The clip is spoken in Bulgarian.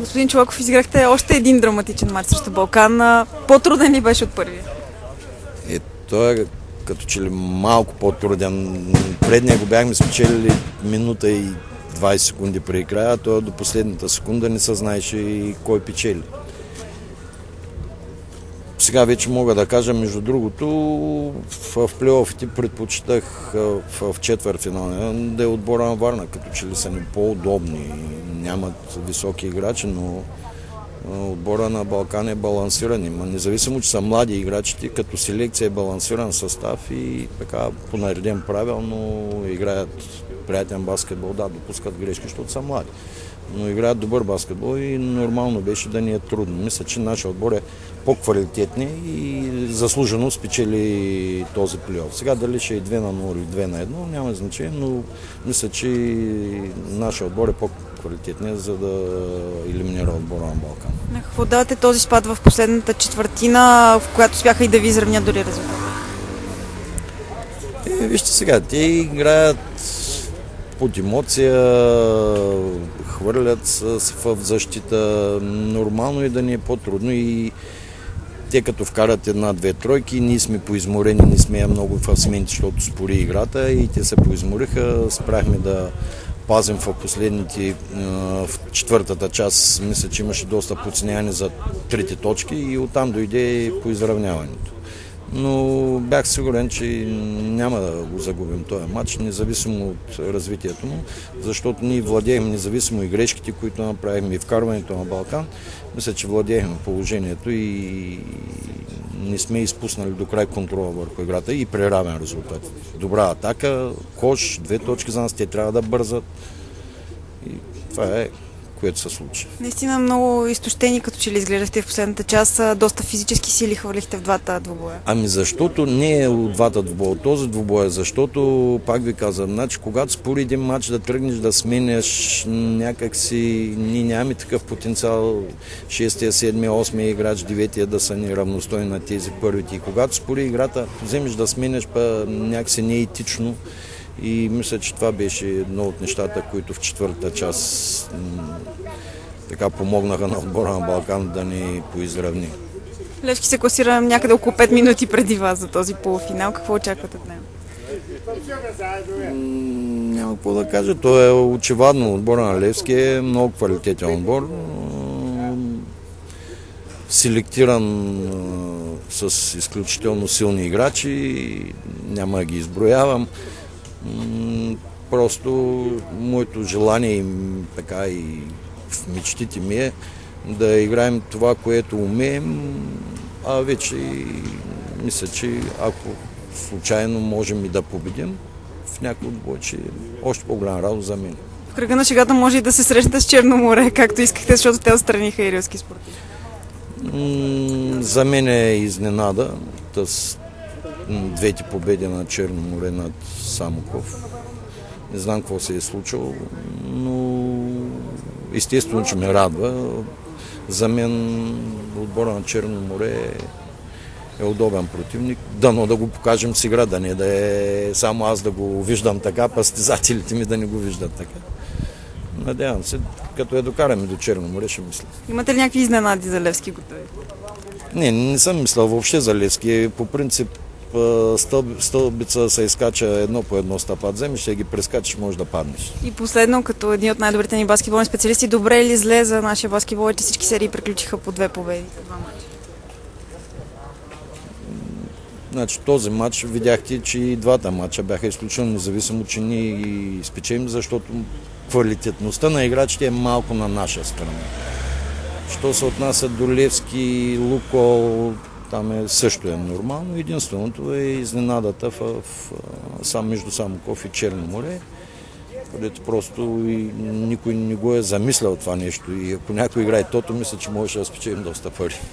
Господин Чолаков, изиграхте още един драматичен мач срещу Балкан. По-труден ли беше от първия? Той е като че ли малко по-труден. Предния го бяхме спечелили минута и 20 секунди преди края, а той до последната секунда не се знаеше и кой печели. Сега вече мога да кажа, между другото, в плейофите предпочитах в четвъртфинала да е отбора на Варна, като че ли са ни по-удобни, нямат високи играчи, но отбора на Балкан е балансиран. Независимо, че са млади играчите, като селекция е балансиран състав и така понареден правилно играят приятен баскетбол. Да, допускат грешки, защото са млади, но играят добър баскетбол и нормално беше да ни е трудно. Мисля, че нашия отбор е по-квалитетни и заслужено спечели този плейоф. Сега дали ще е 2-0 или 2-1, няма значение, но мисля, че нашия отбор е по-квалитетният, за да елиминира отбора на Балкан. На какво давате този спад в последната четвъртина, в която успяха и да ви изравнят дори резултат? Вижте сега, те играят под емоция, хвърлят в защита. Нормално е да ни е по-трудно и те като вкарат една-две тройки, ние сме поизморени, не сме много в смените, защото спори играта и те се поизмориха. Спряхме да пазим в последните, в четвъртата част, мисля, че имаше доста подценяване за трите точки и оттам дойде по изравняването. Но бях сигурен, че няма да го загубим този матч, независимо от развитието му, защото ние владеем независимо и грешките, които направихме и вкарването на Балкан. Мисля, че владеехме положението и не сме изпуснали до край контрола върху играта и при равен резултат. Добра атака, кош, 2 точки за нас, те трябва да бързат и това е, което се случи. Наистина много изтощени, като че ли изглеждахте в последната част, доста физически сили хвърлихте в двата двубоя. Защото не е от двата двубоя, този двубоя, защото, пак ви казвам, значи, когато спори един матч да тръгнеш да сменяш някакси, ние нямаме такъв потенциал, 6-я, 7-я, 8-я играч, 9-я да са ни равностойни на тези първите. И когато спори играта, вземеш да сменяш, па някакси не е етично. И мисля, че това беше едно от нещата, които в четвъртата част така помогнаха на отбора на Балкан да ни поизравни. Левски се класира някъде около 5 минути преди вас за този полуфинал. Какво очаквате от него? Няма какво да кажа. Той е очевидно. Отбора на Левски е много квалитетен отбор. Селектиран с изключително силни играчи. Няма да ги изброявам. Просто моето желание и така и в мечтите ми е да играем това, което умеем, а вече мисля, че ако случайно можем и да победим в някой отбой, че още по-голяма радост за мен. В кръга на шегата може и да се срещнете с Черно море, както искахте, защото те отстраниха и Рилски спортист. За мен е изненада с двете победи на Черно море над Самоков. Не знам какво се е случило, но естествено, че ме радва. За мен отбора на Черно море е удобен противник. Дано да го покажем с игра, да не да е само аз да го виждам така, състезателите ми да не го виждат така. Надявам се, като я докараме до Черно море, ще мисля. Имате ли някакви изненади за Левски готови? Не съм мислял въобще за Левски. По принцип, стълбица се изкача едно по едно стъпа, вземеш, ще ги прескачаш, може да паднеш. И последно, като един от най-добрите ни баскетболни специалисти, добре или зле за нашия баскетбол е, че всички серии приключиха по 2 победи, по 2 мача? Значи, този матч видяхте, че и двата матча бяха изключително, независимо, че ние ги спечелим, защото квалитетността на играчите е малко на наша страна. Що се отнася до Левски, Лукол, там също е нормално. Единственото е изненадата между Самоков и Черно море, където просто никой не го е замислял това нещо. И ако някой играе тото, мисля, че можеше да спечелим доста пари.